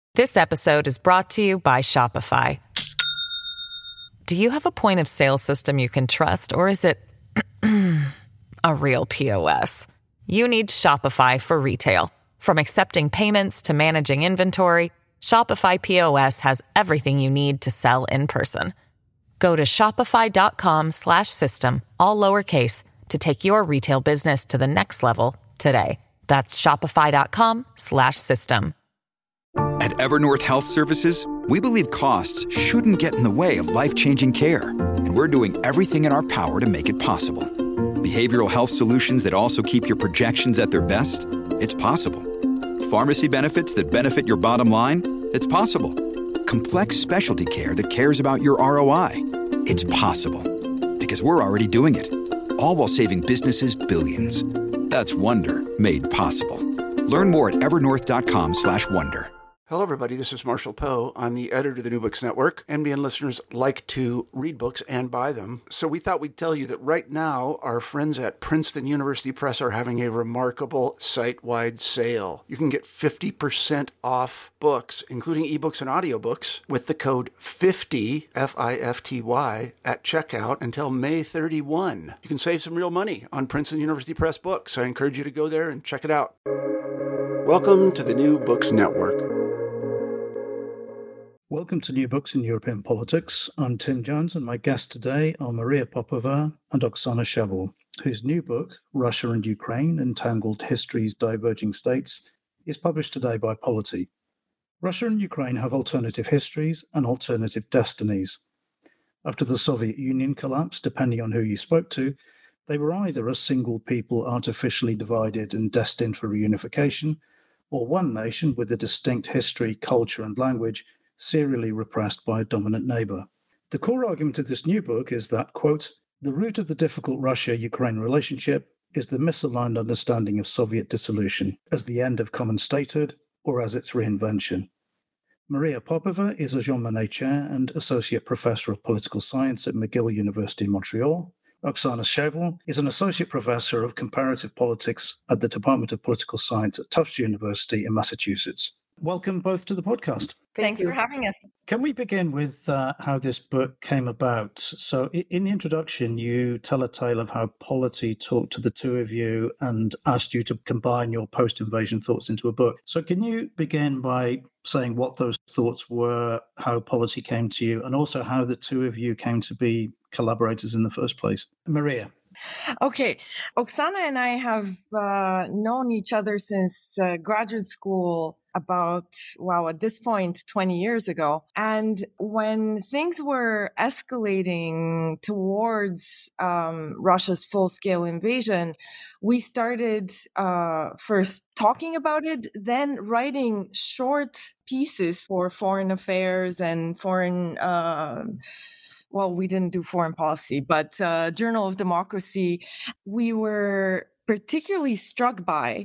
This episode is brought to you by Shopify. Do you have a point of sale system you can trust, or is it a real POS? You need Shopify for retail. From accepting payments to managing inventory, Shopify POS has everything you need to sell in person. Go to shopify.com/system, all lowercase, to take your retail business to the next level today. That's shopify.com/system. At Evernorth Health Services, we believe costs shouldn't get in the way of life-changing care, and we're doing everything in our power to make it possible. Behavioral health solutions that also keep your projections at their best? It's possible. Pharmacy benefits that benefit your bottom line? It's possible. Complex specialty care that cares about your ROI? It's possible. Because we're already doing it. All while saving businesses billions. That's Wonder made possible. Learn more at evernorth.com/wonder. Hello, everybody. This is Marshall Poe. I'm the editor of the New Books Network. NBN listeners like to read books and buy them. So we thought we'd tell you that right now, our friends at Princeton University Press are having a remarkable site-wide sale. You can get 50% off books, including ebooks and audiobooks, with the code 50, F-I-F-T-Y, at checkout until May 31. You can save some real money on Princeton University Press books. I encourage you to go there and check it out. Welcome to the New Books Network. Welcome to New Books in European Politics. I'm Tim Jones, and my guests today are Maria Popova and Oksana Shevel, whose new book, Russia and Ukraine, Entangled History's Diverging States, is published today by Polity. Russia and Ukraine have alternative histories and alternative destinies. After the Soviet Union collapsed, depending on who you spoke to, they were either a single people artificially divided and destined for reunification, or one nation with a distinct history, culture, and language serially repressed by a dominant neighbor. The core argument of this new book is that, quote, the root of the difficult Russia-Ukraine relationship is the misaligned understanding of Soviet dissolution as the end of common statehood or as its reinvention. Maria Popova is a Jean Monnet Chair and Associate Professor of Political Science at McGill University in Montreal. Oksana Shevel is an Associate Professor of Comparative Politics at the Department of Political Science at Tufts University in Massachusetts. Welcome both to the podcast. Thanks for having us. Can we begin with how this book came about? So in the introduction, you tell a tale of how Polity talked to the two of you and asked you to combine your post-invasion thoughts into a book. So can you begin by saying what those thoughts were, how Polity came to you, and also how the two of you came to be collaborators in the first place? Maria. Okay. Oksana and I have known each other since graduate school about, at this point, 20 years ago. And when things were escalating towards Russia's full-scale invasion, we started first talking about it, then writing short pieces for Foreign Affairs and Foreign we didn't do foreign policy, but Journal of Democracy. We were particularly struck by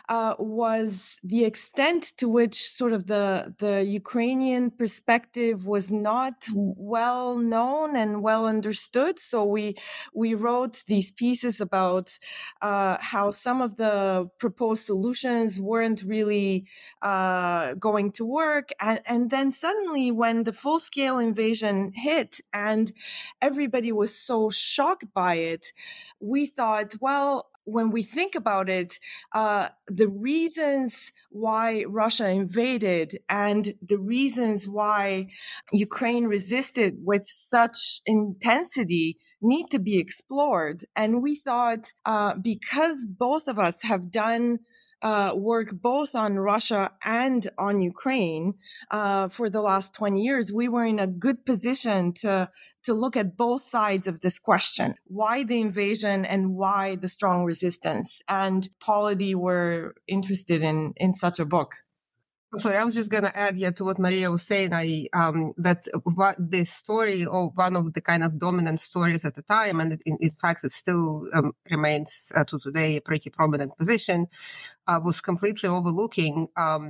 was the extent to which sort of the Ukrainian perspective was not well known and well understood. So we wrote these pieces about how some of the proposed solutions weren't really going to work. And then suddenly when the full-scale invasion hit and everybody was so shocked by it, we thought, when we think about it, the reasons why Russia invaded and the reasons why Ukraine resisted with such intensity need to be explored. And we thought, because both of us have done work both on Russia and on Ukraine for the last 20 years, we were in a good position to look at both sides of this question. Why the invasion and why the strong resistance? And Polity were interested in such a book. Sorry, I was just going to add to what Maria was saying, that this story, or one of the kind of dominant stories at the time, and in fact it still remains to today a pretty prominent position, was completely overlooking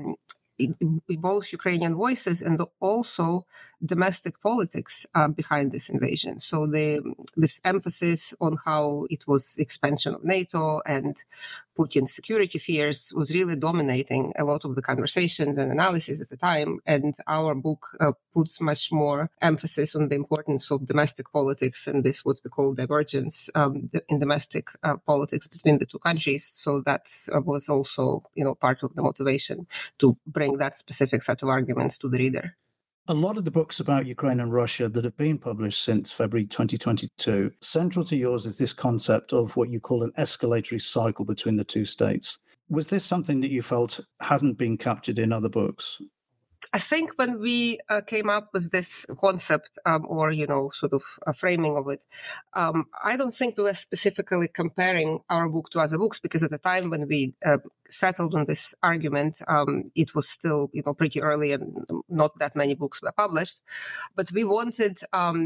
both Ukrainian voices and also domestic politics behind this invasion. So this emphasis on how it was expansion of NATO and Putin's security fears was really dominating a lot of the conversations and analysis at the time. And our book puts much more emphasis on the importance of domestic politics and this what we call divergence in domestic politics between the two countries. So that was also, part of the motivation to bring that specific set of arguments to the reader. A lot of the books about Ukraine and Russia that have been published since February 2022, central to yours is this concept of what you call an escalatory cycle between the two states. Was this something that you felt hadn't been captured in other books? I think when we came up with this concept or, sort of a framing of it, I don't think we were specifically comparing our book to other books, because at the time when we settled on this argument, it was still, pretty early and not that many books were published. But we wanted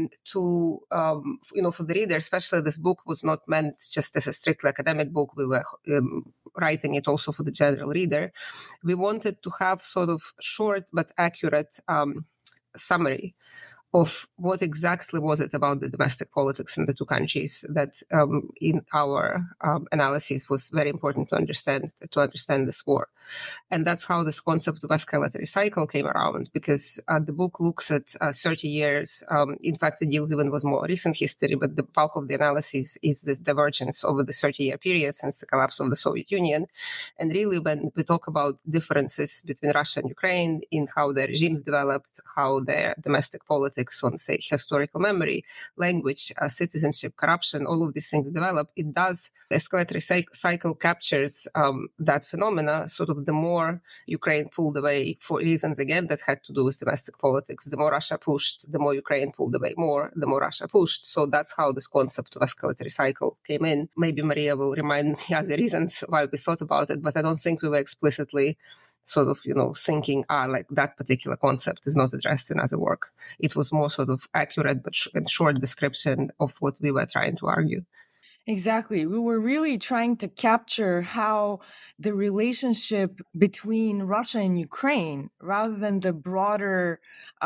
to, for the reader, especially this book was not meant just as a strictly academic book. We were writing it also for the general reader. We wanted to have sort of short but accurate summary of what exactly was it about the domestic politics in the two countries that in our analysis was very important to understand this war. And that's how this concept of escalatory cycle came around, because the book looks at 30 years. In fact, it deals even with more recent history, but the bulk of the analysis is this divergence over the 30-year period since the collapse of the Soviet Union. And really, when we talk about differences between Russia and Ukraine in how their regimes developed, how their domestic politics on, say, historical memory, language, citizenship, corruption, all of these things develop, the escalatory cycle captures that phenomena. Sort of the more Ukraine pulled away for reasons, again, that had to do with domestic politics, the more Russia pushed, the more Ukraine pulled away more, the more Russia pushed. So that's how this concept of escalatory cycle came in. Maybe Maria will remind me other reasons why we thought about it, but I don't think we were explicitly sort of, thinking, like that particular concept is not addressed in other work. It was more sort of accurate but short description of what we were trying to argue. Exactly. We were really trying to capture how the relationship between Russia and Ukraine, rather than the broader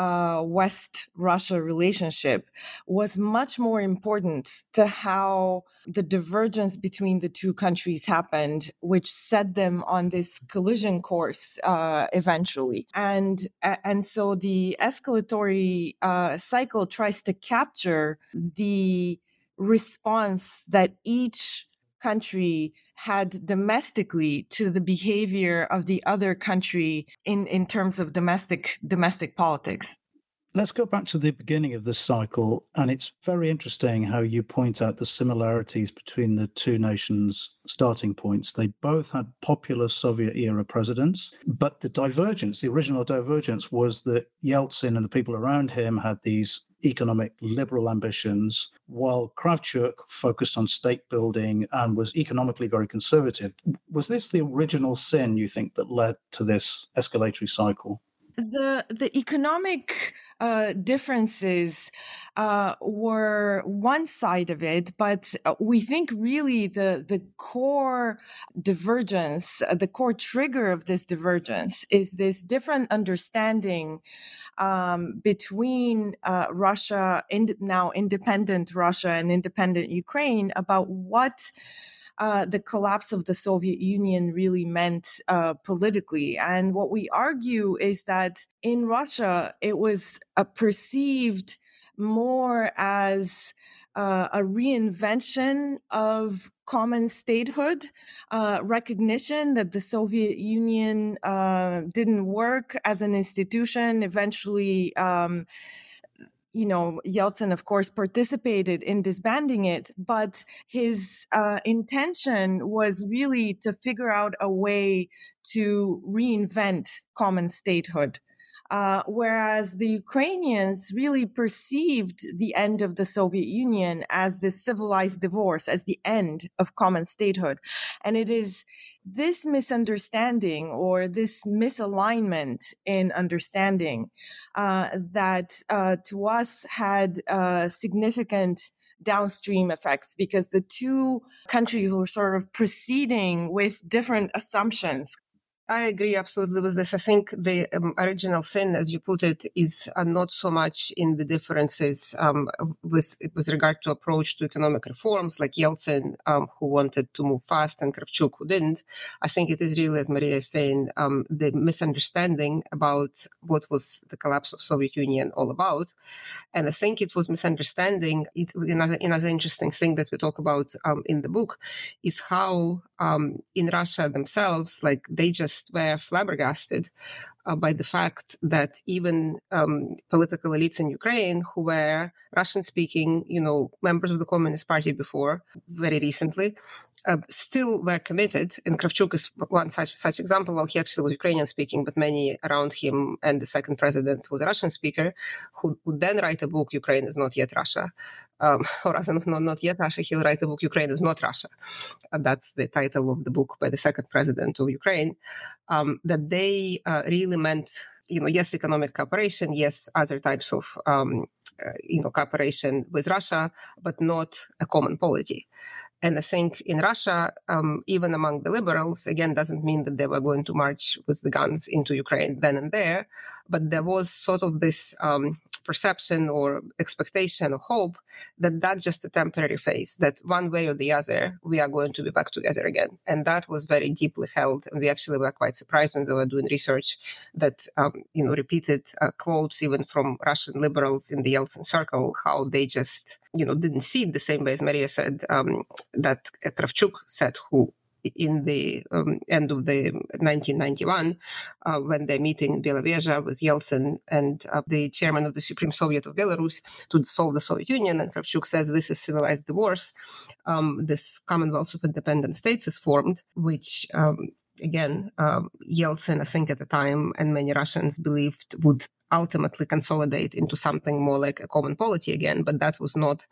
West-Russia relationship, was much more important to how the divergence between the two countries happened, which set them on this collision course eventually. And so the escalatory cycle tries to capture the response that each country had domestically to the behavior of the other country in terms of domestic politics. Let's go back to the beginning of this cycle, and it's very interesting how you point out the similarities between the two nations' starting points. They both had popular Soviet-era presidents, but the original divergence was that Yeltsin and the people around him had these economic liberal ambitions, while Kravchuk focused on state building and was economically very conservative. Was this the original sin, you think, that led to this escalatory cycle? The economic differences were one side of it, but we think really the core divergence, the core trigger of this divergence is this different understanding between Russia, now independent Russia and independent Ukraine, about what the collapse of the Soviet Union really meant politically. And what we argue is that in Russia, it was perceived more as a reinvention of common statehood, recognition that the Soviet Union didn't work as an institution. Eventually, Yeltsin, of course, participated in disbanding it, but his intention was really to figure out a way to reinvent common statehood. Whereas the Ukrainians really perceived the end of the Soviet Union as this civilized divorce, as the end of common statehood. And it is this misunderstanding or this misalignment in understanding that to us had significant downstream effects, because the two countries were sort of proceeding with different assumptions. I agree absolutely with this. I think the original sin, as you put it, is not so much in the differences with regard to approach to economic reforms, like Yeltsin, who wanted to move fast, and Kravchuk, who didn't. I think it is really, as Maria is saying, the misunderstanding about what was the collapse of Soviet Union all about. And I think it was misunderstanding. Another interesting thing that we talk about in the book is how in Russia themselves, like they just were flabbergasted by the fact that even political elites in Ukraine who were Russian-speaking, members of the Communist Party before, very recently, still were committed. And Kravchuk is one such example. Well, he actually was Ukrainian-speaking, but many around him, and the second president was a Russian speaker, who would then write a book, Ukraine is not yet Russia. Or rather, not yet Russia, he'll write a book, Ukraine is not Russia. That's the title of the book by the second president of Ukraine. That they really meant, yes, economic cooperation, yes, other types of, cooperation with Russia, but not a common polity. And I think in Russia, even among the liberals, again, doesn't mean that they were going to march with the guns into Ukraine then and there, but there was sort of this perception or expectation or hope that that's just a temporary phase, that one way or the other, we are going to be back together again. And that was very deeply held. And we actually were quite surprised when we were doing research that, repeated quotes even from Russian liberals in the Yeltsin circle, how they just, didn't see it the same way as Maria said, that Kravchuk said, who in the end of the 1991, when they're meeting in Belovezha with Yeltsin and the chairman of the Supreme Soviet of Belarus to dissolve the Soviet Union, and Kravchuk says this is civilized divorce. This Commonwealth of Independent States is formed, which again, Yeltsin, I think at the time, and many Russians believed would ultimately consolidate into something more like a common polity again, but that was not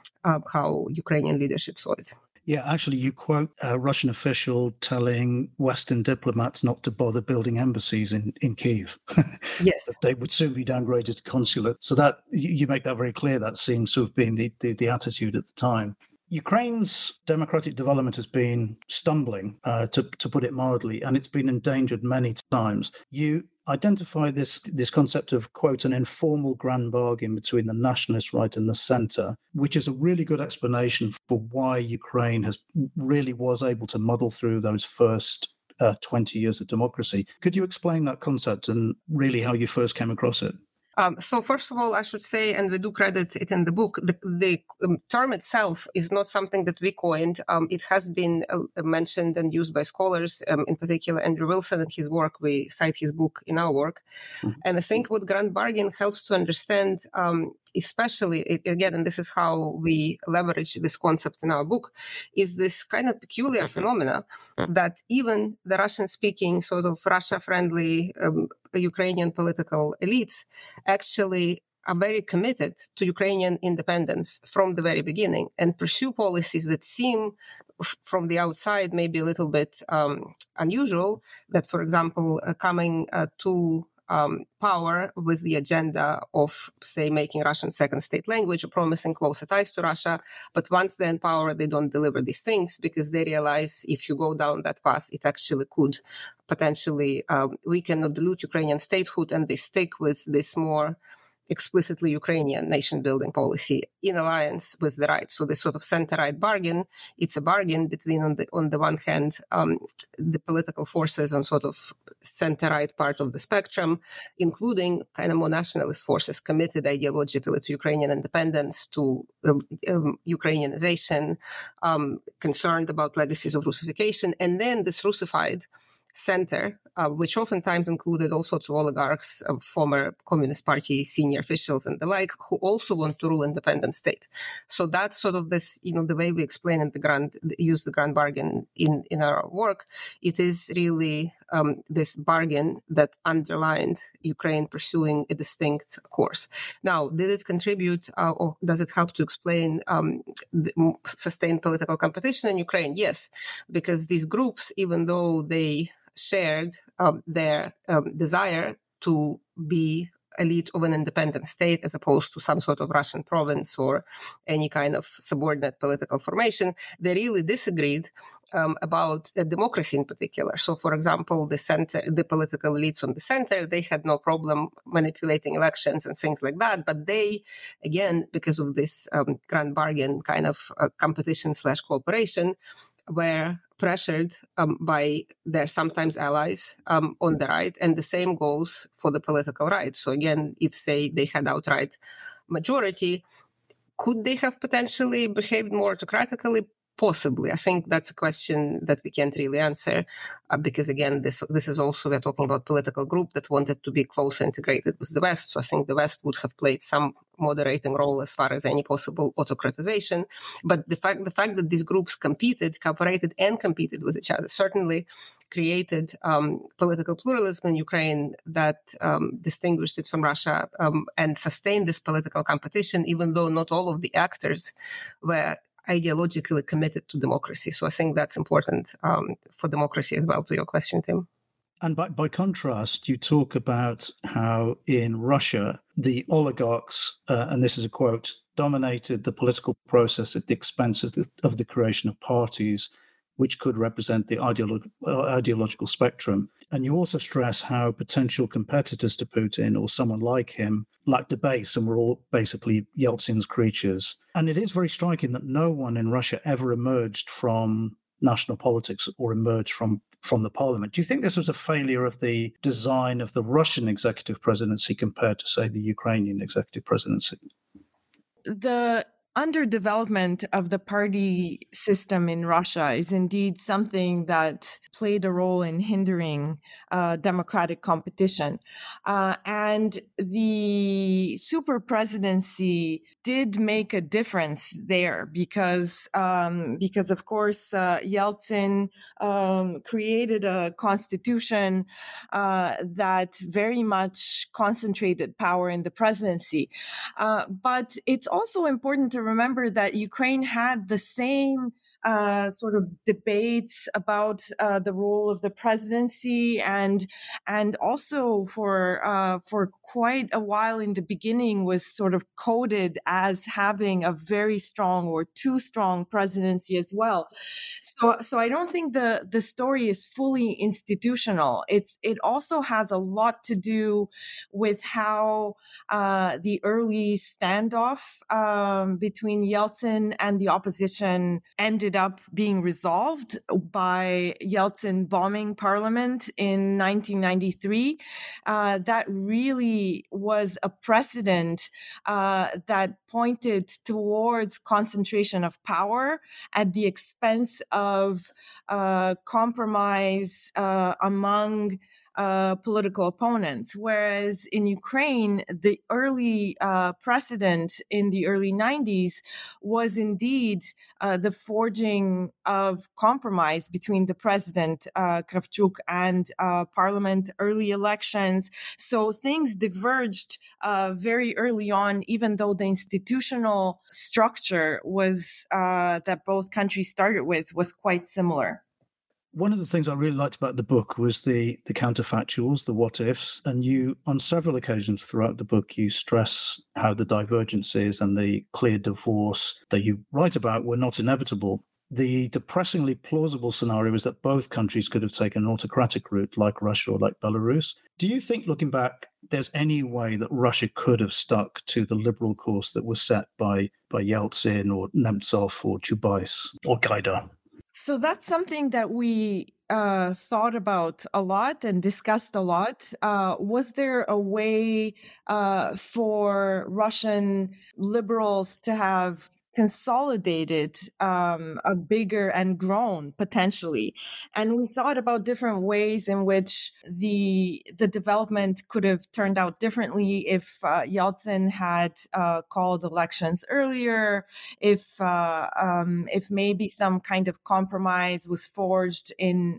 how Ukrainian leadership saw it. Yeah, actually, you quote a Russian official telling Western diplomats not to bother building embassies in Kyiv. Yes. They would soon be downgraded to consulate. So that you make that very clear. That seems to have been the attitude at the time. Ukraine's democratic development has been stumbling, to put it mildly, and it's been endangered many times. You identify this concept of, quote, an informal grand bargain between the nationalist right and the centre, which is a really good explanation for why Ukraine really was able to muddle through those first 20 years of democracy. Could you explain that concept and really how you first came across it? So first of all, I should say, and we do credit it in the book, the term itself is not something that we coined. It has been mentioned and used by scholars, in particular Andrew Wilson and his work. We cite his book in our work. Mm-hmm. And I think what grand bargain helps to understand, especially, again, and this is how we leverage this concept in our book, is this kind of peculiar phenomena that even the Russian-speaking, sort of Russia-friendly Ukrainian political elites actually are very committed to Ukrainian independence from the very beginning and pursue policies that seem from the outside maybe a little bit unusual, that, for example, coming to power with the agenda of, say, making Russian second state language or promising closer ties to Russia. But once they're in power, they don't deliver these things because they realize if you go down that path, it actually could potentially weaken or dilute Ukrainian statehood, and they stick with this more explicitly Ukrainian nation-building policy in alliance with the right. So this sort of center-right bargain, it's a bargain between, on the one hand, the political forces on sort of center-right part of the spectrum, including kind of more nationalist forces committed ideologically to Ukrainian independence, to Ukrainianization, concerned about legacies of Russification, and then this Russified center, which oftentimes included all sorts of oligarchs, former Communist Party senior officials and the like, who also want to rule independent state. So that's sort of this, the way we explain in use the grand bargain in our work. It is really this bargain that underlined Ukraine pursuing a distinct course. Now, did it contribute or does it help to explain the sustained political competition in Ukraine? Yes, because these groups, even though they shared their desire to be elite of an independent state as opposed to some sort of Russian province or any kind of subordinate political formation. They really disagreed about democracy in particular. So, for example, the political elites on the center, they had no problem manipulating elections and things like that. But they, again, because of this grand bargain kind of competition/cooperation, were pressured by their sometimes allies on the right. And the same goes for the political right. So again, if, say, they had outright majority, could they have potentially behaved more autocratically? Possibly. I think that's a question that we can't really answer because, again, this is also, we're talking about political group that wanted to be close integrated with the West. So I think the West would have played some moderating role as far as any possible autocratization. But the fact that these groups cooperated and competed with each other certainly created political pluralism in Ukraine that distinguished it from Russia and sustained this political competition, even though not all of the actors were ideologically committed to democracy. So I think that's important for democracy as well, to your question, Tim. And by contrast, you talk about how in Russia, the oligarchs, and this is a quote, dominated the political process at the expense of the creation of parties which could represent the ideological spectrum. And you also stress how potential competitors to Putin or someone like him lacked a base and were all basically Yeltsin's creatures. And it is very striking that no one in Russia ever emerged from national politics or emerged from the parliament. Do you think this was a failure of the design of the Russian executive presidency compared to, say, the Ukrainian executive presidency? The underdevelopment of the party system in Russia is indeed something that played a role in hindering democratic competition. And the super presidency did make a difference there because of course, Yeltsin created a constitution that very much concentrated power in the presidency. But it's also important to remember that Ukraine had the same sort of debates about the role of the presidency, and also for quite a while in the beginning was sort of coded as having a very strong or too strong presidency as well. So I don't think the story is fully institutional. It also has a lot to do with how the early standoff between Yeltsin and the opposition ended up being resolved by Yeltsin bombing parliament in 1993. That really was a precedent that pointed towards concentration of power at the expense of compromise among political opponents. Whereas in Ukraine, the early precedent in the early 90s was indeed the forging of compromise between the president, Kravchuk, and parliament, early elections. So things diverged very early on, even though the institutional structure was that both countries started with was quite similar. One of the things I really liked about the book was the counterfactuals, the what-ifs, and you, on several occasions throughout the book, you stress how the divergences and the clear divorce that you write about were not inevitable. The depressingly plausible scenario is that both countries could have taken an autocratic route like Russia or like Belarus. Do you think, looking back, there's any way that Russia could have stuck to the liberal course that was set by Yeltsin or Nemtsov or Chubais or Gaidar? So that's something that we thought about a lot and discussed a lot. Was there a way for Russian liberals to have consolidated a bigger and grown potentially? And we thought about different ways in which the development could have turned out differently if Yeltsin had called elections earlier, if maybe some kind of compromise was forged in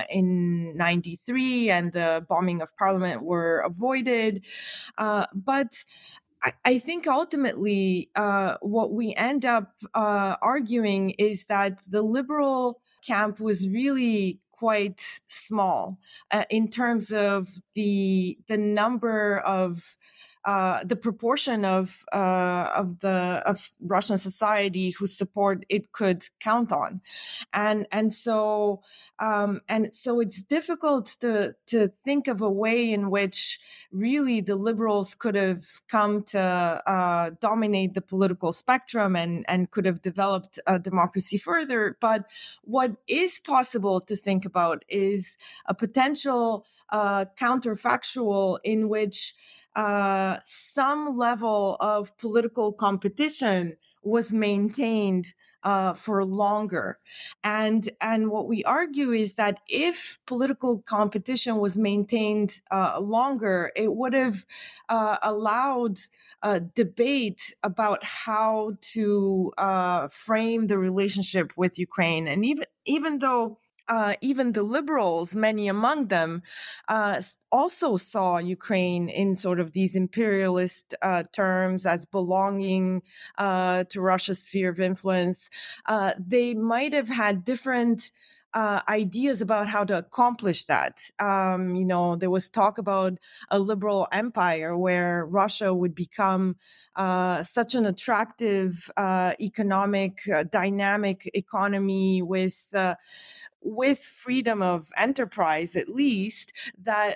93 and the bombing of parliament were avoided. But I think ultimately what we end up arguing is that the liberal camp was really quite small in terms of the number of the proportion of Russian society whose support it could count on, and so it's difficult to think of a way in which really the liberals could have come to dominate the political spectrum and could have developed democracy further. But what is possible to think about is a potential counterfactual in which some level of political competition was maintained for longer. And what we argue is that if political competition was maintained longer, it would have allowed debate about how to frame the relationship with Ukraine. And even though even the liberals, many among them, also saw Ukraine in sort of these imperialist terms as belonging to Russia's sphere of influence. They might have had different ideas about how to accomplish that. There was talk about a liberal empire where Russia would become such an attractive economic, dynamic economy with freedom of enterprise, at least, that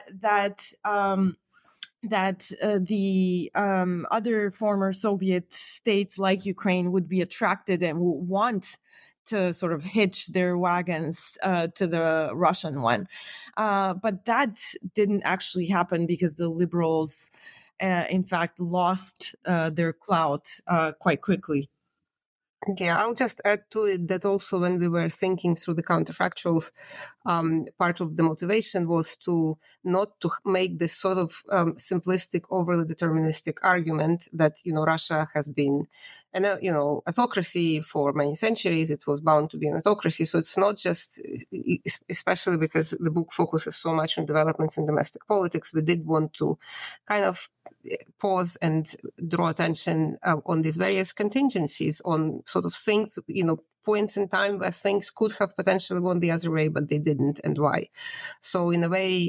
the other former Soviet states like Ukraine would be attracted and would want to sort of hitch their wagons to the Russian one. But that didn't actually happen because the liberals, in fact, lost their clout quite quickly. Yeah, I'll just add to it that also when we were thinking through the counterfactuals, part of the motivation was to not to make this sort of simplistic, overly deterministic argument that, Russia has been an autocracy for many centuries. It was bound to be an autocracy. So it's not just, especially because the book focuses so much on developments in domestic politics, we did want to kind of pause and draw attention on these various contingencies, on sort of things, points in time where things could have potentially gone the other way, but they didn't, and why. So in a way,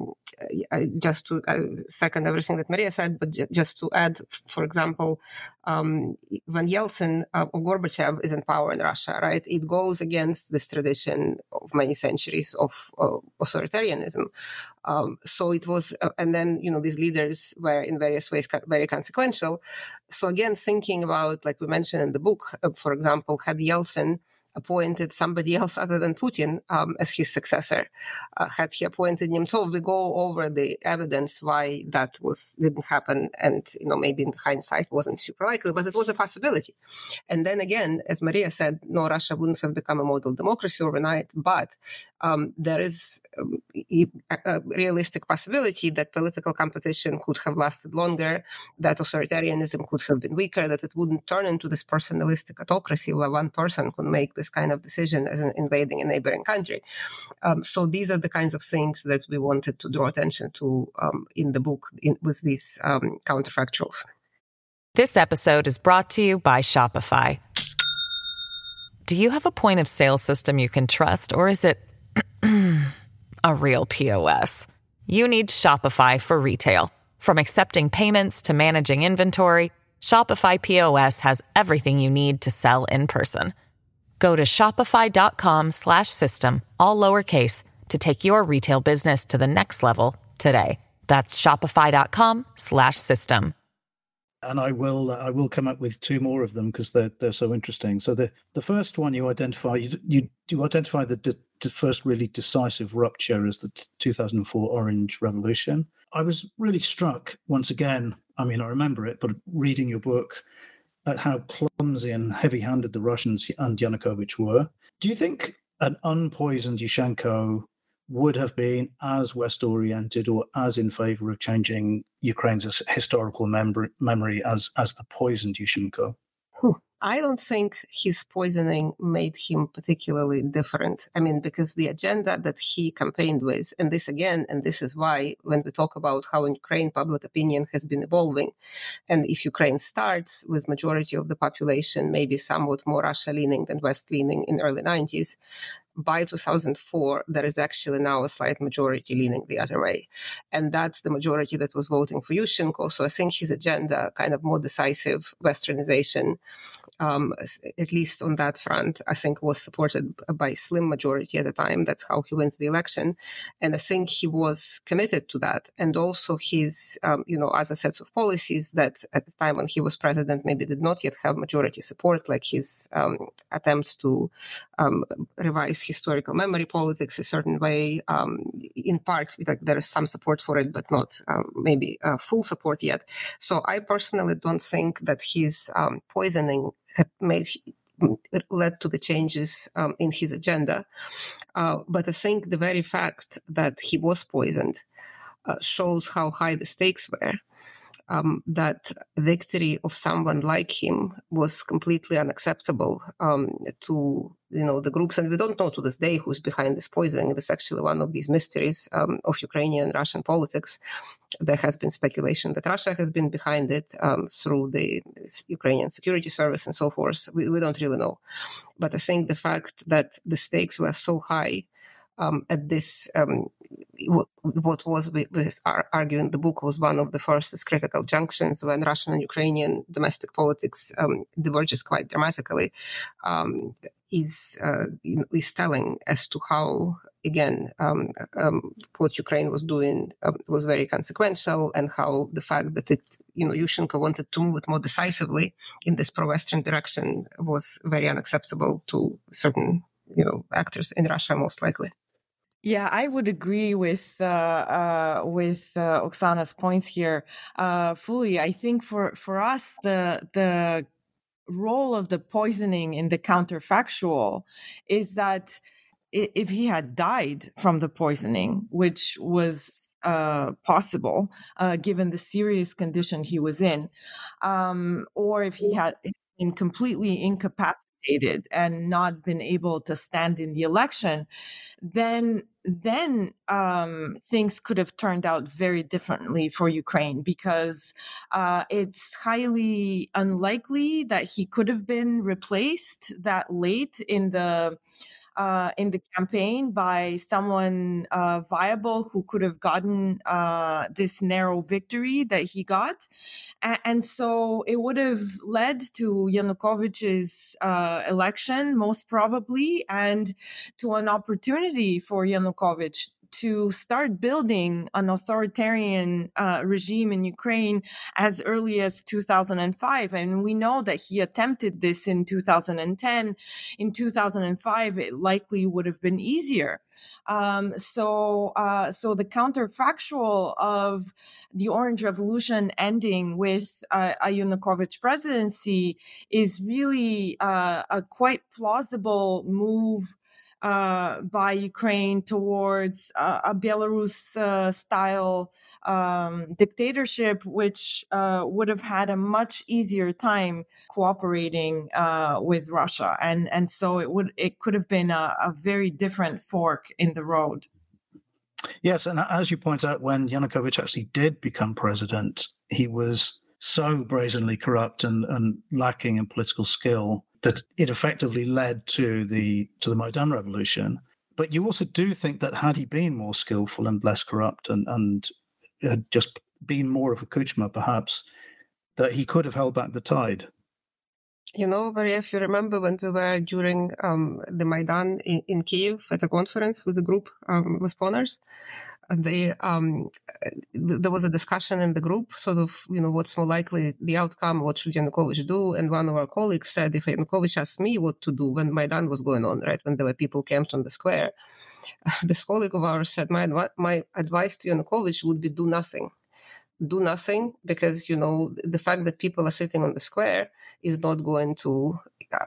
just to second everything that Maria said, but just to add, for example, when Yeltsin or Gorbachev is in power in Russia, right, it goes against this tradition of many centuries of authoritarianism. So it was, and then, these leaders were in various ways very consequential. So again, thinking about, like we mentioned in the book, for example, had Yeltsin appointed somebody else other than Putin as his successor, had he appointed Nemtsov, we go over the evidence why that didn't happen, and maybe in hindsight wasn't super likely, but it was a possibility. And then again, as Maria said, no, Russia wouldn't have become a model democracy overnight, but there is a realistic possibility that political competition could have lasted longer, that authoritarianism could have been weaker, that it wouldn't turn into this personalistic autocracy where one person could make this kind of decision as invading a neighboring country. So these are the kinds of things that we wanted to draw attention to in the book with these counterfactuals. This episode is brought to you by Shopify. Do you have a point of sale system you can trust, or is it a real POS? You need Shopify for retail. From accepting payments to managing inventory, Shopify POS has everything you need to sell in person. Go to shopify.com/system, all lowercase, to take your retail business to the next level today. That's shopify.com/system. And I will come up with two more of them because they're so interesting. So the first one you identify, you identify the first really decisive rupture as the 2004 Orange Revolution. I was really struck once again. I mean, I remember it, but reading your book, at how clumsy and heavy-handed the Russians and Yanukovych were. Do you think an unpoisoned Yushchenko would have been as West-oriented or as in favor of changing Ukraine's historical memory as the poisoned Yushchenko? I don't think his poisoning made him particularly different. I mean, because the agenda that he campaigned with, and this is why when we talk about how in Ukraine public opinion has been evolving, and if Ukraine starts with majority of the population maybe somewhat more Russia-leaning than West-leaning in early 90s, by 2004, there is actually now a slight majority leaning the other way. And that's the majority that was voting for Yushchenko. So I think his agenda, kind of more decisive westernization, at least on that front, I think was supported by a slim majority at the time. That's how he wins the election. And I think he was committed to that. And also his, other sets of policies that at the time when he was president maybe did not yet have majority support, like his attempts to revise historical memory politics a certain way. In part, like, there is some support for it, but not maybe full support yet. So I personally don't think that his poisoning had led to the changes in his agenda. But I think the very fact that he was poisoned shows how high the stakes were. That victory of someone like him was completely unacceptable to the groups, and we don't know to this day who's behind this poisoning. That's actually one of these mysteries of Ukrainian and Russian politics. There has been speculation that Russia has been behind it through the Ukrainian security service and so forth. We don't really know, but I think the fact that the stakes were so high at this, what was arguing the book was one of the first critical junctions when Russian and Ukrainian domestic politics diverges quite dramatically, is telling as to how, again, what Ukraine was doing was very consequential, and how the fact that Yushchenko wanted to move it more decisively in this pro-Western direction was very unacceptable to certain actors in Russia, most likely. Yeah, I would agree with Oksana's points here fully. I think for us, the role of the poisoning in the counterfactual is that if he had died from the poisoning, which was possible given the serious condition he was in, or if he had been completely incapacitated and not been able to stand in the election, then things could have turned out very differently for Ukraine, because it's highly unlikely that he could have been replaced that late in the campaign by someone viable who could have gotten this narrow victory that he got. And so it would have led to Yanukovych's election, most probably, and to an opportunity for Yanukovych to start building an authoritarian regime in Ukraine as early as 2005. And we know that he attempted this in 2010. In 2005, it likely would have been easier. So the counterfactual of the Orange Revolution ending with a Yanukovych presidency is really a quite plausible move by Ukraine towards a Belarus-style dictatorship, which would have had a much easier time cooperating with Russia, and so it could have been a very different fork in the road. Yes, and as you point out, when Yanukovych actually did become president, he was so brazenly corrupt and lacking in political skill that it effectively led to the Maidan Revolution. But you also do think that had he been more skillful and less corrupt and had just been more of a Kuchma, perhaps, that he could have held back the tide. Maria, if you remember when we were during the Maidan in Kyiv at a conference with a group with Poners, there was a discussion in the group, sort of, what's more likely the outcome, what should Yanukovych do? And one of our colleagues said, if Yanukovych asked me what to do when Maidan was going on, right, when there were people camped on the square, this colleague of ours said, my advice to Yanukovych would be do nothing. Do nothing, because, the fact that people are sitting on the square is not going to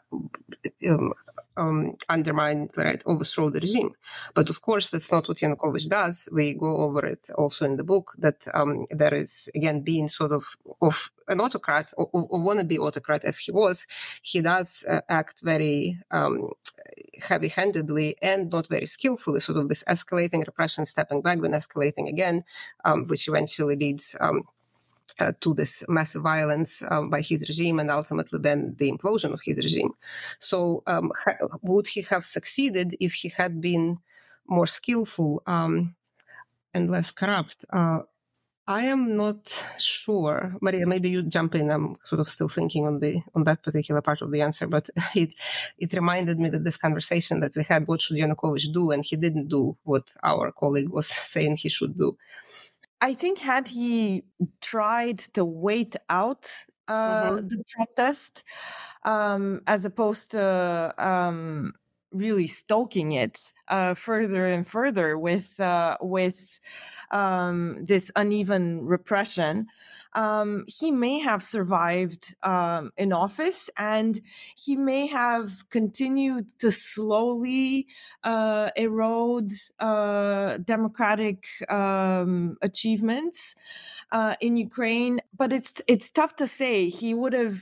undermine, right, overthrow the regime. But of course, that's not what Yanukovych does. We go over it also in the book, that there is, again, being sort of an autocrat or wannabe autocrat as he was, he does act very heavy-handedly and not very skillfully, sort of this escalating repression, stepping back, then escalating again, which eventually leads to this massive violence by his regime, and ultimately then the implosion of his regime. So would he have succeeded if he had been more skillful and less corrupt? I am not sure. Maria, maybe you jump in. I'm sort of still thinking on that particular part of the answer, but it reminded me that this conversation that we had, what should Yanukovych do? And he didn't do what our colleague was saying he should do. I think had he tried to wait out the protest, as opposed to really stoking it further and further with this uneven repression, he may have survived in office, and he may have continued to slowly erode democratic achievements in Ukraine. But it's tough to say. He would have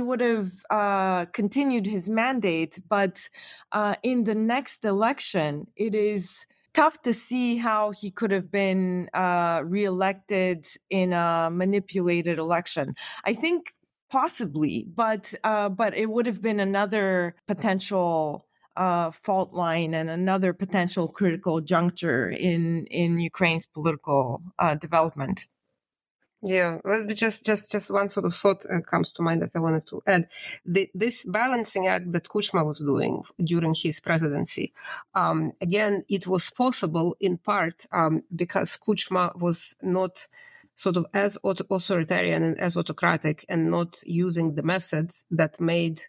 continued his mandate, but in the next election, it is tough to see how he could have been reelected in a manipulated election. I think possibly, but it would have been another potential fault line and another potential critical juncture in Ukraine's political development. Yeah, just one sort of thought comes to mind that I wanted to add. This balancing act that Kuchma was doing during his presidency, again, it was possible in part because Kuchma was not sort of as authoritarian and as autocratic, and not using the methods that made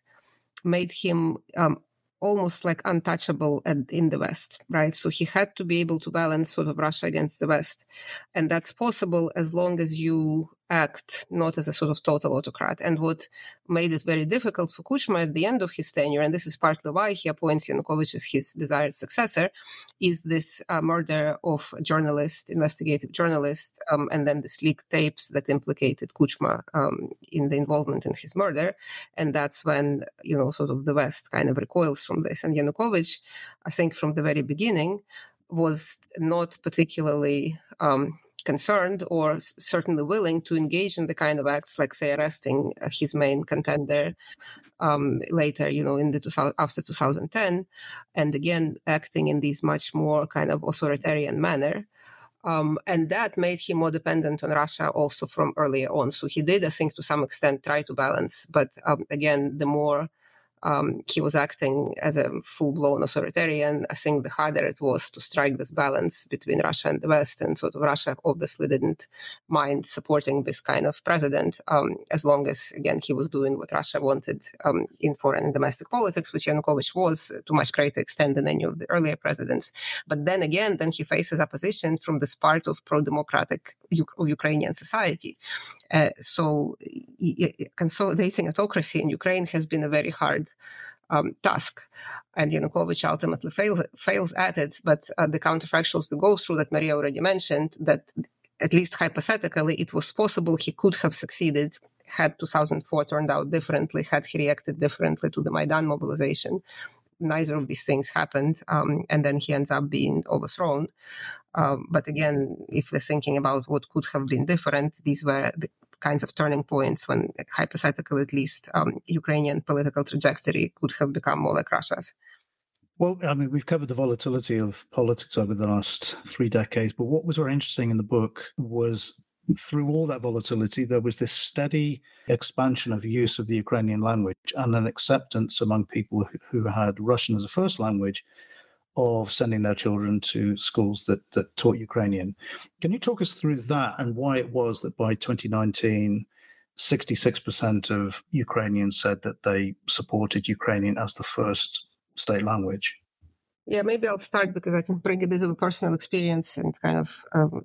him almost like untouchable in the West, right? So he had to be able to balance sort of Russia against the West. And that's possible as long as you act not as a sort of total autocrat. And what made it very difficult for Kuchma at the end of his tenure, and this is partly why he appoints Yanukovych as his desired successor, is this murder of a journalist, investigative journalist, and then the leaked tapes that implicated Kuchma in the involvement in his murder. And that's when, sort of the West kind of recoils from this. And Yanukovych, I think from the very beginning, was not particularly concerned or certainly willing to engage in the kind of acts like, say, arresting his main contender later, after 2010, and again acting in this much more kind of authoritarian manner. And that made him more dependent on Russia also from earlier on. So he did, I think, to some extent try to balance. But again, the more he was acting as a full-blown authoritarian, I think the harder it was to strike this balance between Russia and the West. And sort of Russia obviously didn't mind supporting this kind of president as long as, again, he was doing what Russia wanted in foreign and domestic politics, which Yanukovych was to much greater extent than any of the earlier presidents. But then again, he faces opposition from this part of pro-democratic Ukrainian society. So consolidating autocracy in Ukraine has been a very hard task, and Yanukovych ultimately fails at it. But the counterfactuals we go through that Maria already mentioned, that at least hypothetically it was possible he could have succeeded had 2004 turned out differently, had he reacted differently to the Maidan mobilization. Neither of these things happened, and then he ends up being overthrown. But again, if we're thinking about what could have been different, these were the kinds of turning points when, hypothetically at least, Ukrainian political trajectory could have become more like Russia's. Well, I mean, we've covered the volatility of politics over the last 3 decades, but what was very interesting in the book was through all that volatility, there was this steady expansion of use of the Ukrainian language and an acceptance among people who had Russian as a first language of sending their children to schools that taught Ukrainian. Can you talk us through that and why it was that by 2019, 66% of Ukrainians said that they supported Ukrainian as the first state language? Yeah, maybe I'll start because I can bring a bit of a personal experience and kind of,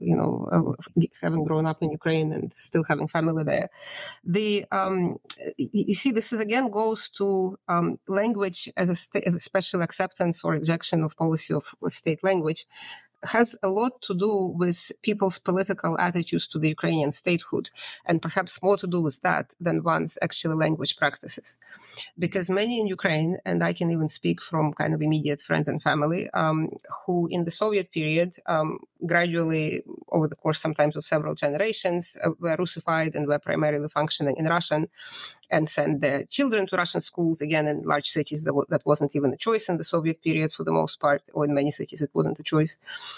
having grown up in Ukraine and still having family there. You see, this is again goes to language as a special acceptance or rejection of policy of state language. Has a lot to do with people's political attitudes to the Ukrainian statehood, and perhaps more to do with that than one's actual language practices. Because many in Ukraine, and I can even speak from kind of immediate friends and family, who in the Soviet period gradually, over the course sometimes of several generations, were Russified and were primarily functioning in Russian and sent their children to Russian schools, again, in large cities that wasn't even a choice in the Soviet period for the most part, or in many cities it wasn't a choice.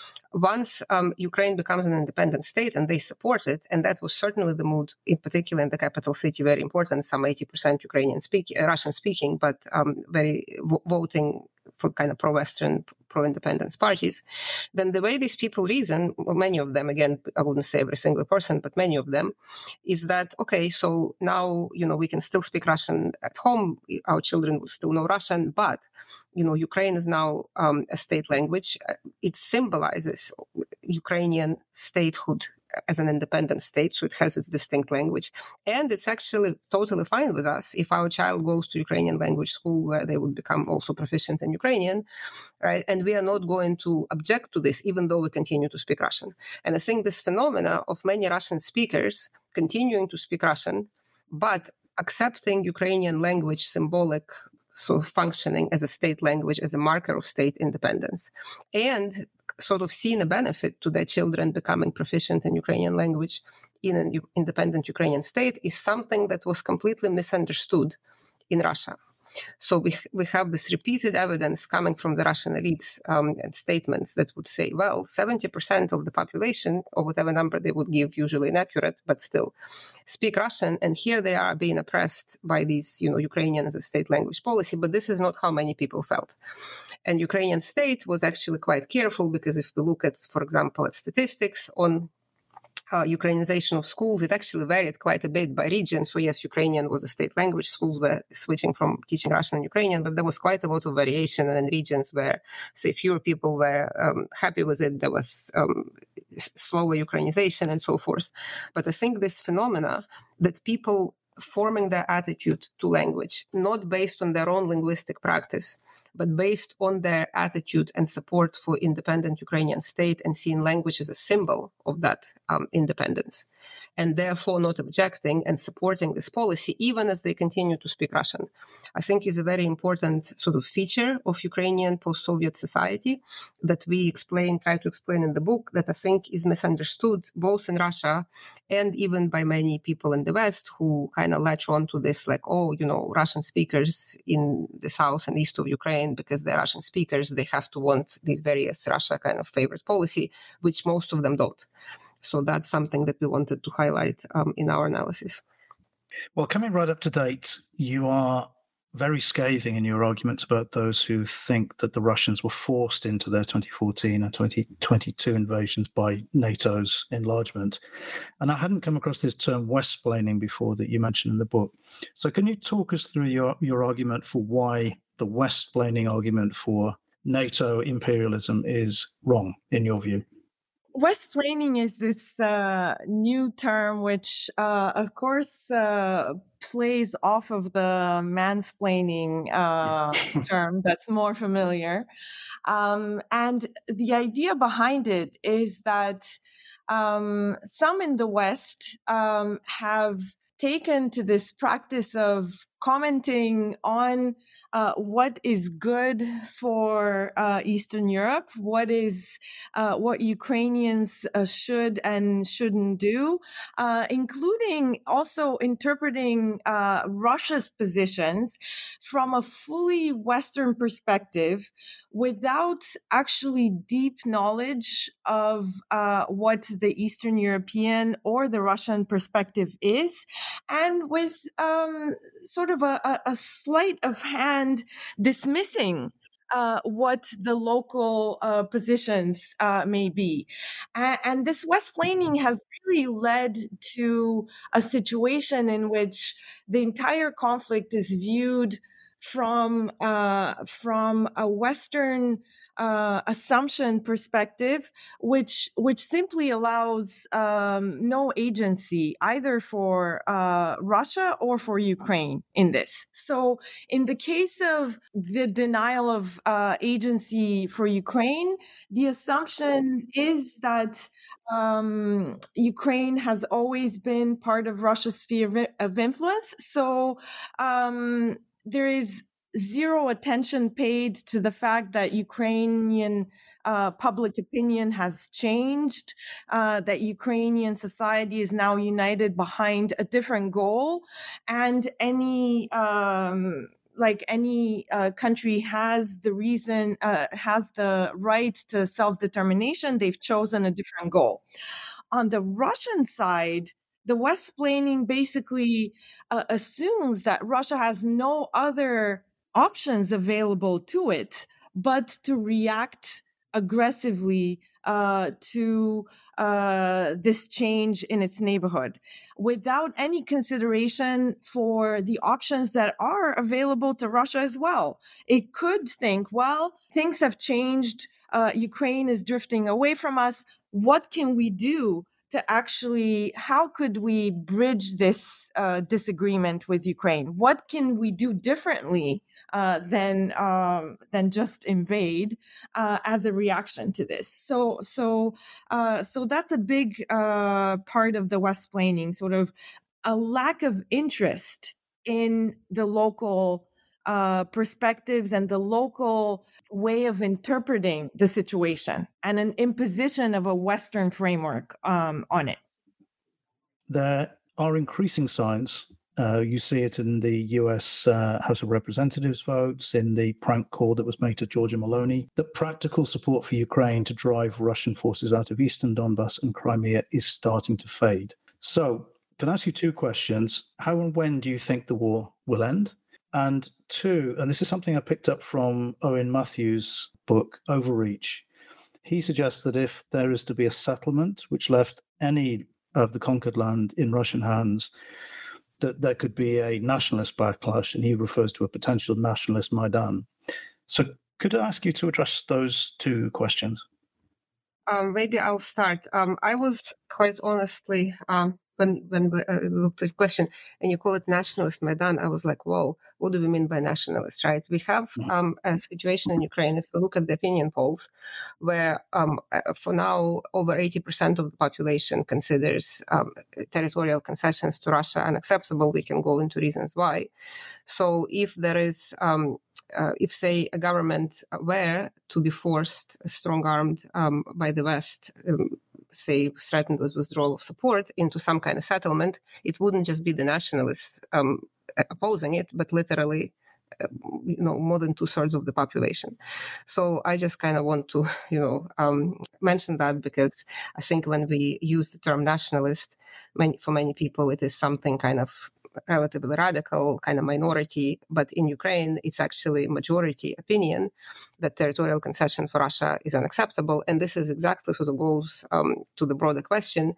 Once Ukraine becomes an independent state and they support it, and that was certainly the mood, in particular in the capital city, very important, some 80% Russian speaking, but very voting for kind of pro-Western, pro-independence parties, then the way these people reason, many of them, again, I wouldn't say every single person, but many of them, is that, okay, so now, we can still speak Russian at home, our children will still know Russian, but Ukraine is now a state language. It symbolizes Ukrainian statehood as an independent state, so it has its distinct language. And it's actually totally fine with us if our child goes to Ukrainian language school where they would become also proficient in Ukrainian, right? And we are not going to object to this, even though we continue to speak Russian. And I think this phenomena of many Russian speakers continuing to speak Russian, but accepting Ukrainian language symbolic sort of functioning as a state language, as a marker of state independence, and sort of seeing a benefit to their children becoming proficient in Ukrainian language in an independent Ukrainian state is something that was completely misunderstood in Russia. So we have this repeated evidence coming from the Russian elites and statements that would say, well, 70% of the population, or whatever number they would give, usually inaccurate, but still, speak Russian, and here they are being oppressed by these, Ukrainian as a state language policy, but this is not how many people felt. And Ukrainian state was actually quite careful, because if we look at, for example, at statistics on Ukrainization of schools, it actually varied quite a bit by region. So yes, Ukrainian was a state language. Schools were switching from teaching Russian and Ukrainian, but there was quite a lot of variation. And in regions where, say, fewer people were happy with it, there was slower Ukrainization and so forth. But I think this phenomena that people forming their attitude to language, not based on their own linguistic practice, but based on their attitude and support for independent Ukrainian state and seeing language as a symbol of that independence, and therefore not objecting and supporting this policy, even as they continue to speak Russian, I think is a very important sort of feature of Ukrainian post-Soviet society that we try to explain in the book, that I think is misunderstood both in Russia and even by many people in the West who kind of latch on to this, like, Russian speakers in the south and east of Ukraine, because they're Russian speakers, they have to want these various Russia kind of favorite policy, which most of them don't. So that's something that we wanted to highlight in our analysis. Well, coming right up to date, you are very scathing in your arguments about those who think that the Russians were forced into their 2014 and 2022 invasions by NATO's enlargement. And I hadn't come across this term West-splaining before that you mentioned in the book. So can you talk us through your argument for why the West-splaining argument for NATO imperialism is wrong, in your view? West-splaining is this new term which, of course, plays off of the mansplaining term that's more familiar. And the idea behind it is that some in the West have taken to this practice of commenting on what is good for Eastern Europe, what Ukrainians should and shouldn't do, including also interpreting Russia's positions from a fully Western perspective without actually deep knowledge of what the Eastern European or the Russian perspective is, and with sort of a sleight of hand dismissing what the local positions may be. And this West-splaining has really led to a situation in which the entire conflict is viewed from a Western assumption perspective, which simply allows no agency either for Russia or for Ukraine in this. So in the case of the denial of agency for Ukraine, the assumption is that Ukraine has always been part of Russia's sphere of influence. So there is zero attention paid to the fact that Ukrainian public opinion has changed, that Ukrainian society is now united behind a different goal, and any country has the right to self-determination. They've chosen a different goal. On the Russian side, the West-splaining basically assumes that Russia has no other options available to it but to react aggressively to this change in its neighborhood without any consideration for the options that are available to Russia as well. It could think, well, things have changed. Ukraine is drifting away from us. What can we do to actually, how could we bridge this disagreement with Ukraine? What can we do differently than just invade as a reaction to this? So that's a big part of the West-splaining, sort of a lack of interest in the local perspectives and the local way of interpreting the situation, and an imposition of a Western framework on it. There are increasing signs. You see it in the US House of Representatives votes, in the prank call that was made to Giorgia Meloni, that practical support for Ukraine to drive Russian forces out of eastern Donbass and Crimea is starting to fade. So, can I ask you two questions? How and when do you think the war will end? And two, and this is something I picked up from Owen Matthews' book, Overreach. He suggests that if there is to be a settlement which left any of the conquered land in Russian hands, that there could be a nationalist backlash, and he refers to a potential nationalist Maidan. So could I ask you to address those two questions? Maybe I'll start. I was quite honestly... When we looked at the question and you call it nationalist Maidan, I was like, whoa, what do we mean by nationalist, right? We have a situation in Ukraine, if you look at the opinion polls, where for now over 80% of the population considers territorial concessions to Russia unacceptable. We can go into reasons why. So if there is... if, say, a government were to be forced, strong-armed by the West, say, threatened with withdrawal of support into some kind of settlement, it wouldn't just be the nationalists opposing it, but literally, more than 2/3 of the population. So I just kind of want to, mention that, because I think when we use the term nationalist, for many people, it is something kind of relatively radical, kind of minority, but in Ukraine, it's actually majority opinion that territorial concession for Russia is unacceptable. And this is exactly sort of goes to the broader question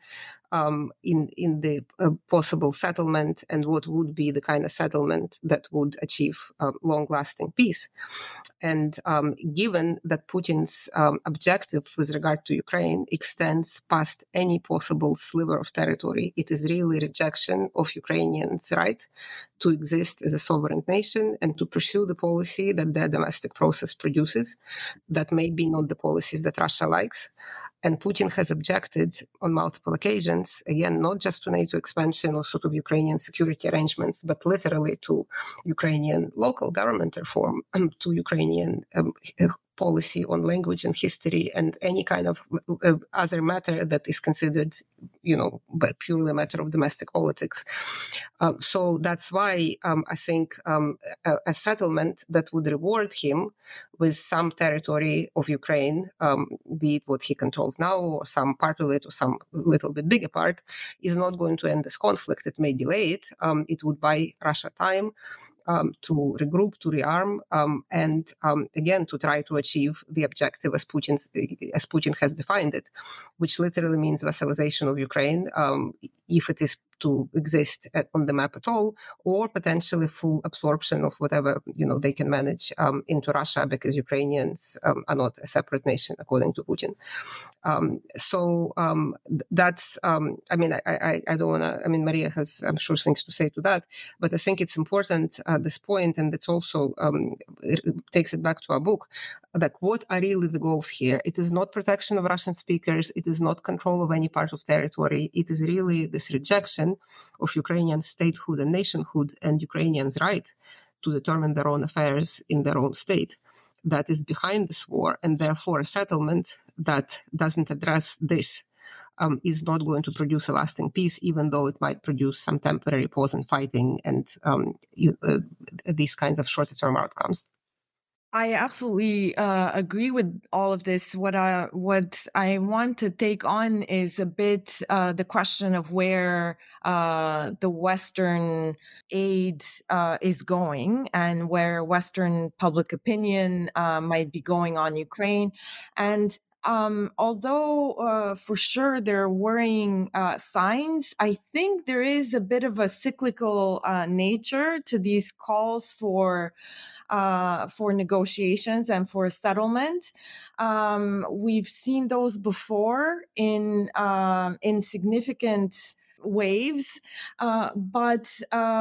in the possible settlement, and what would be the kind of settlement that would achieve long-lasting peace. And given that Putin's objective with regard to Ukraine extends past any possible sliver of territory, it is really rejection of Ukrainians' right to exist as a sovereign nation and to pursue the policy that their domestic process produces, that may be not the policies that Russia likes. And Putin has objected on multiple occasions, again, not just to NATO expansion or sort of Ukrainian security arrangements, but literally to Ukrainian local government reform, to Ukrainian policy on language and history, and any kind of other matter that is considered, but purely a matter of domestic politics. So that's why I think a settlement that would reward him with some territory of Ukraine, be it what he controls now, or some part of it, or some little bit bigger part, is not going to end this conflict. It may delay it. It would buy Russia time to regroup, to rearm, and again to try to achieve the objective as Putin has defined it, which literally means vassalization of Ukraine, if it is to exist on the map at all, or potentially full absorption of whatever they can manage into Russia, because Ukrainians are not a separate nation according to Putin. So that's I don't want to. Maria has, I'm sure, things to say to that, but I think it's important at this point, and it's also it takes it back to our book. Like, what are really the goals here? It is not protection of Russian speakers. It is not control of any part of territory. It is really this rejection of Ukrainian statehood and nationhood and Ukrainians' right to determine their own affairs in their own state that is behind this war, and therefore a settlement that doesn't address this is not going to produce a lasting peace, even though it might produce some temporary pause in fighting and these kinds of shorter-term outcomes. I absolutely agree with all of this. What I want to take on is a bit the question of where the Western aid is going and where Western public opinion might be going on Ukraine. And although for sure there are worrying signs, I think there is a bit of a cyclical nature to these calls for negotiations and for a settlement. We've seen those before in significant waves, but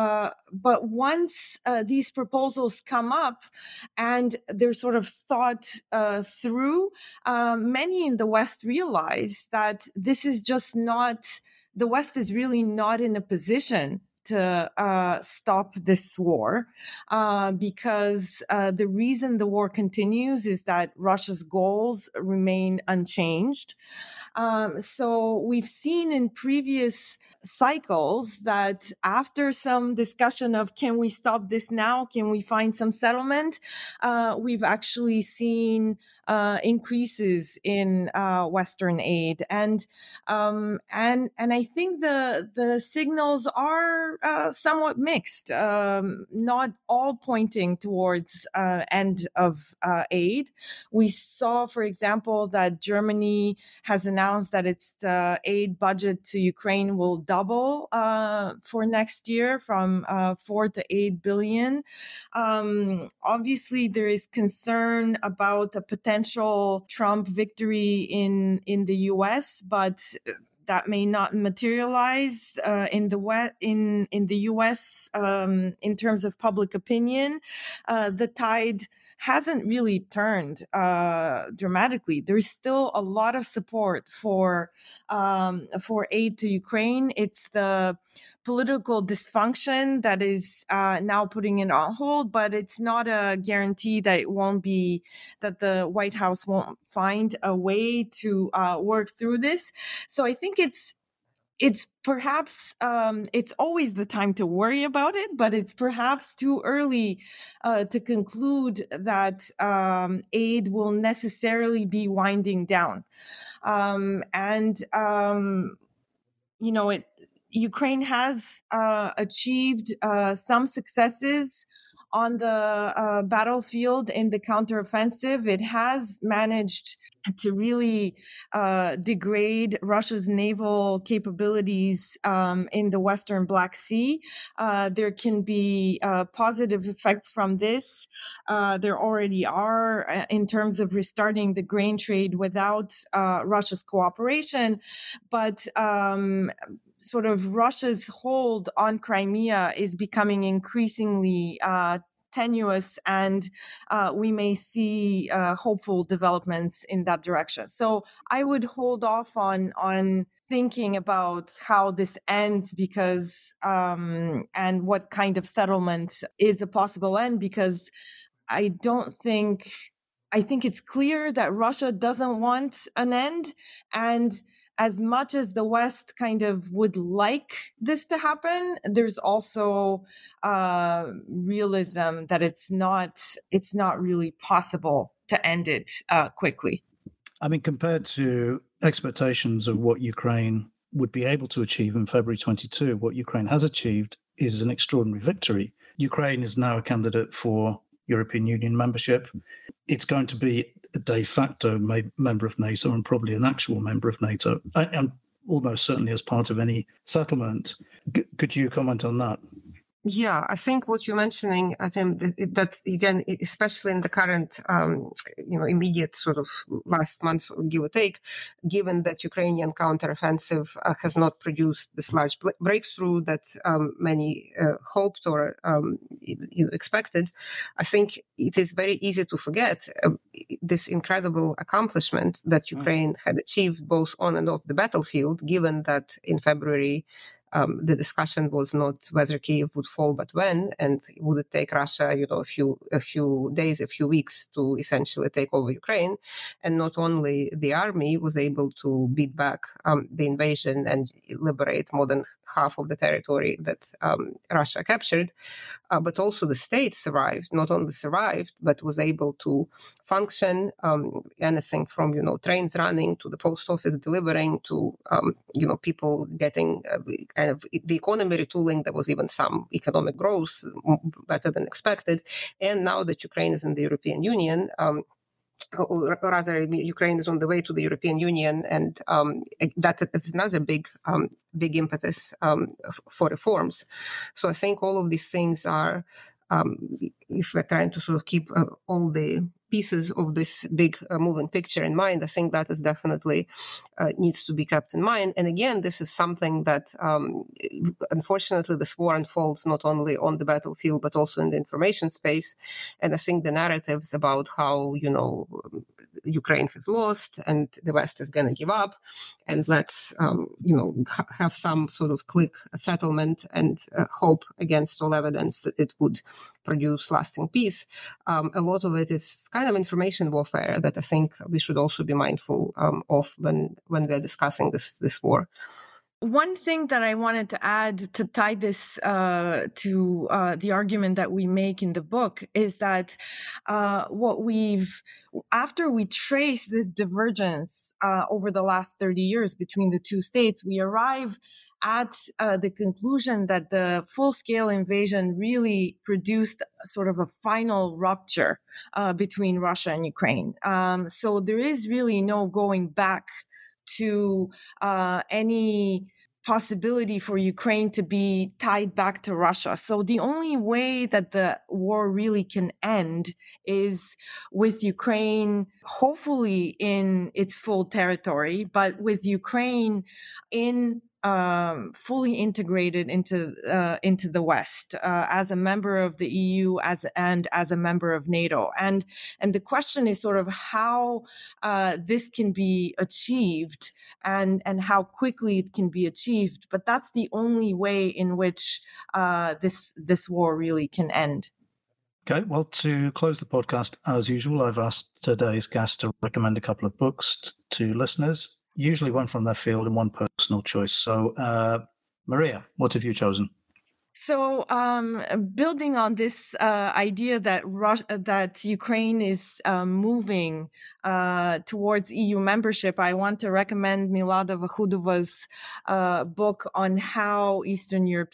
once these proposals come up and they're sort of thought through, many in the West realize that this is just not, the West is really not in a position to stop this war, because the reason the war continues is that Russia's goals remain unchanged. So we've seen in previous cycles that after some discussion of can we stop this now, can we find some settlement, we've actually seen increases in Western aid, and I think the signals are somewhat mixed, not all pointing towards end of aid. We saw, for example, that Germany has announced that its aid budget to Ukraine will double for next year from 4 to 8 billion. Obviously, there is concern about a potential Trump victory in the U.S., but that may not materialize in the U.S. In terms of public opinion. The tide hasn't really turned dramatically. There's still a lot of support for aid to Ukraine. It's the political dysfunction that is now putting it on hold, but it's not a guarantee that that the White House won't find a way to work through this. So I think it's perhaps it's always the time to worry about it, but it's perhaps too early to conclude that aid will necessarily be winding down. Ukraine has achieved some successes on the battlefield in the counteroffensive. It has managed to really degrade Russia's naval capabilities in the Western Black Sea. There can be positive effects from this. There already are in terms of restarting the grain trade without Russia's cooperation, but sort of Russia's hold on Crimea is becoming increasingly tenuous, and we may see hopeful developments in that direction. So I would hold off on thinking about how this ends, because and what kind of settlement is a possible end, because I think it's clear that Russia doesn't want an end, and as much as the West kind of would like this to happen, there's also realism that it's not really possible to end it quickly. I mean, compared to expectations of what Ukraine would be able to achieve in February 22, what Ukraine has achieved is an extraordinary victory. Ukraine is now a candidate for European Union membership. It's going to be a de facto member of NATO and probably an actual member of NATO, and almost certainly as part of any settlement. Could you comment on that? Yeah, I think what you're mentioning, Tim, that again, especially in the current, immediate sort of last month, give or take, given that Ukrainian counteroffensive has not produced this large breakthrough that many hoped or expected, I think it is very easy to forget this incredible accomplishment that Ukraine had achieved both on and off the battlefield, given that in February, the discussion was not whether Kyiv would fall, but when, and would it take Russia, a few days, a few weeks to essentially take over Ukraine. And not only the army was able to beat back the invasion and liberate more than half of the territory that Russia captured, but also the state survived, not only survived, but was able to function, anything from, trains running to the post office delivering to, people getting kind of the economy retooling. There was even some economic growth, better than expected. And now that Ukraine is in the European Union, or rather, Ukraine is on the way to the European Union, and that is another big impetus for reforms. So I think all of these things are, if we're trying to sort of keep all the pieces of this big moving picture in mind, I think that is definitely needs to be kept in mind. And again, this is something that, unfortunately, this war unfolds not only on the battlefield, but also in the information space. And I think the narratives about how, Ukraine has lost and the West is going to give up, and let's, have some sort of quick settlement and hope against all evidence that it would produce lasting peace. A lot of it is kind of information warfare that I think we should also be mindful of when we're discussing this war. One thing that I wanted to add to tie this to the argument that we make in the book is that after we trace this divergence over the last 30 years between the two states, we arrive at the conclusion that the full-scale invasion really produced sort of a final rupture between Russia and Ukraine. So there is really no going back to any possibility for Ukraine to be tied back to Russia. So the only way that the war really can end is with Ukraine, hopefully in its full territory, but with Ukraine in fully integrated into the West as a member of the EU and as a member of NATO. And the question is sort of how this can be achieved and how quickly it can be achieved. But that's the only way in which this war really can end. Okay, well, to close the podcast, as usual, I've asked today's guest to recommend a couple of books to listeners. Usually one from their field and one personal choice. So, Maria, what have you chosen? So, building on this idea that Ukraine is moving towards EU membership, I want to recommend Milada Vahudova's book on how Eastern Europe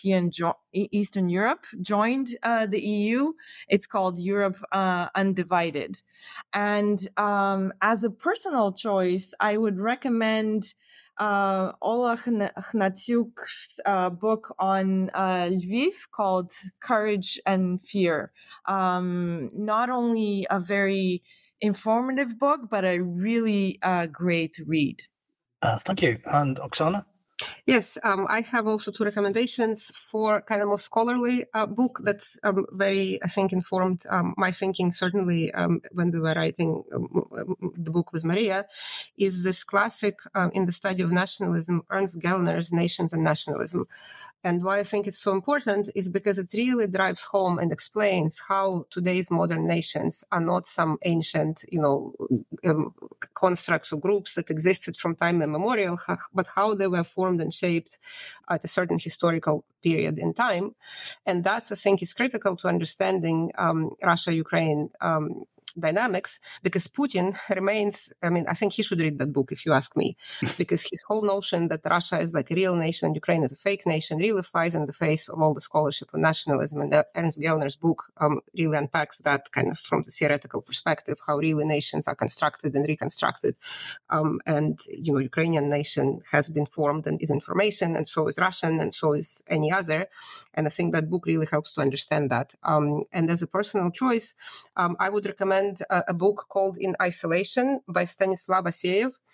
joined the EU. It's called Europe Undivided. And as a personal choice, I would recommend Ola Hnatyuk's book on Lviv called Courage and Fear. Not only a very informative book, but a really great read. Thank you. And Oksana? Yes, I have also two recommendations for kind of more scholarly book that's very, I think, informed my thinking, certainly when we were writing the book with Maria, is this classic in the study of nationalism, Ernst Gellner's Nations and Nationalism. And why I think it's so important is because it really drives home and explains how today's modern nations are not some ancient, constructs or groups that existed from time immemorial, but how they were formed and shaped at a certain historical period in time. And that's, I think, is critical to understanding Russia-Ukraine dynamics, because Putin remains, I think he should read that book if you ask me, because his whole notion that Russia is like a real nation and Ukraine is a fake nation really flies in the face of all the scholarship on nationalism. And Ernst Gellner's book really unpacks that kind of from the theoretical perspective, how really nations are constructed and reconstructed. Ukrainian nation has been formed and is information, and so is Russian, and so is any other. And I think that book really helps to understand that. And as a personal choice, I would recommend a book called In Isolation by Stanislav Aseev.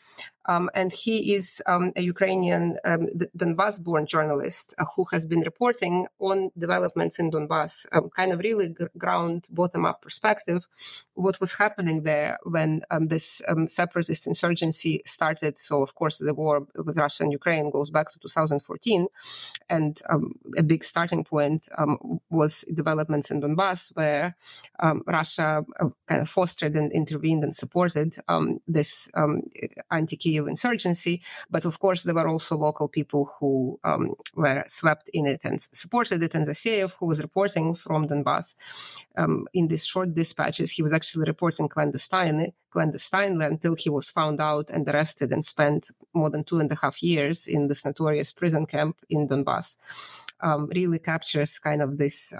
And he is a Ukrainian Donbass-born journalist who has been reporting on developments in Donbass, kind of really ground bottom-up perspective, what was happening there when this separatist insurgency started. So, of course, the war with Russia and Ukraine goes back to 2014. And a big starting point was developments in Donbass, where Russia kind of fostered and intervened and supported this anti-Kyiv insurgency. But of course, there were also local people who were swept in it and supported it. And Zaseyev, who was reporting from Donbass, in these short dispatches, he was actually reporting clandestinely until he was found out and arrested and spent more than 2.5 years in this notorious prison camp in Donbass. Really captures kind of this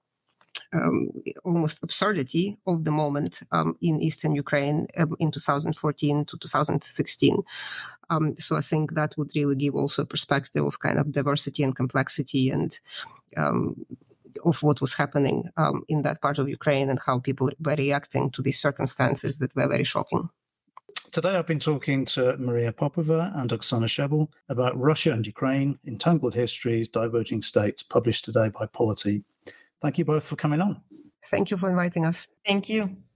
almost absurdity of the moment in eastern Ukraine in 2014 to 2016. So I think that would really give also a perspective of kind of diversity and complexity and of what was happening in that part of Ukraine and how people were reacting to these circumstances that were very shocking. Today I've been talking to Maria Popova and Oksana Shebel about Russia and Ukraine, Entangled Histories, Diverging States, published today by Polity. Thank you both for coming on. Thank you for inviting us. Thank you.